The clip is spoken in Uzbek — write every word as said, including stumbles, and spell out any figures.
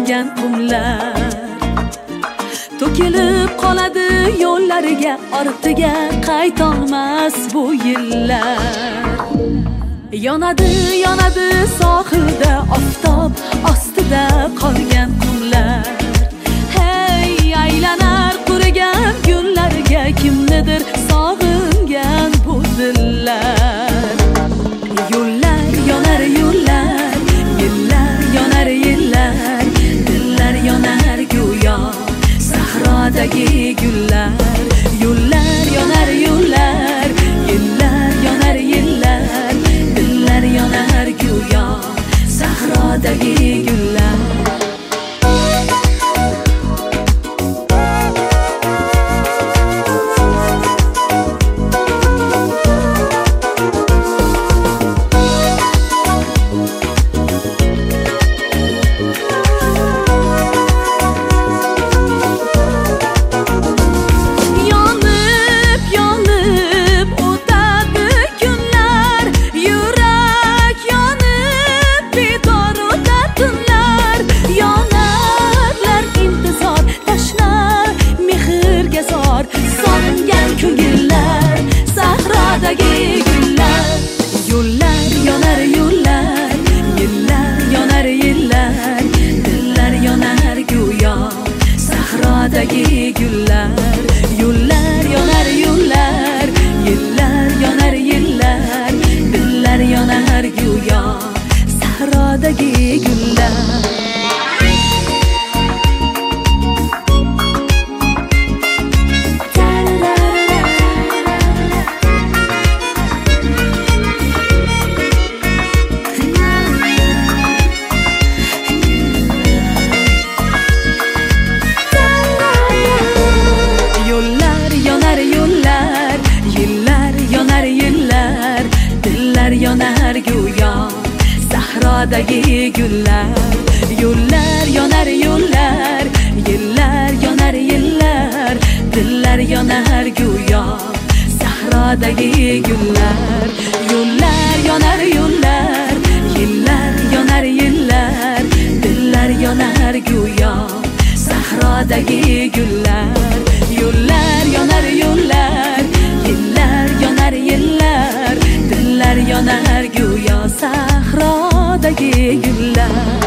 qolgan qumlar to'kilib qoladi yo'llariga, ortiga qaytolmas bu yillar. Yonadi, yonadi sohilda oftob ostida qolgan qumlar. Hey, aylanar qurigan gullarga, kimnidir sog'ingan bu dillar. Yo'llar yonar yo'llar, yillar yonar yillar, dillar yonar go'yo sahrodagi gullar. Yo'llar yonar yo'llar, yillar yonar yillar, dillar yonar go'yo sahrodagi gullar. Sahrodagi gullar, yo'llar yonar yo'llar, yillar yonar yillar, dillar yonar go'yo sahrodagi gullar. Yonar go'yo sahrodagi gullar. Yo'llar yonar yo'llar, yillar yonar yillar, dillar yonar go'yo sahrodagi gullar. Yo'llar yonar yo'llar, yillar yonar yillar, dillar yonar go'yo sahrodagi gullar. Yo'llar yonar yo'llar, yillar yonar yillar, dillar yonar go'yo sahrodagi gullar.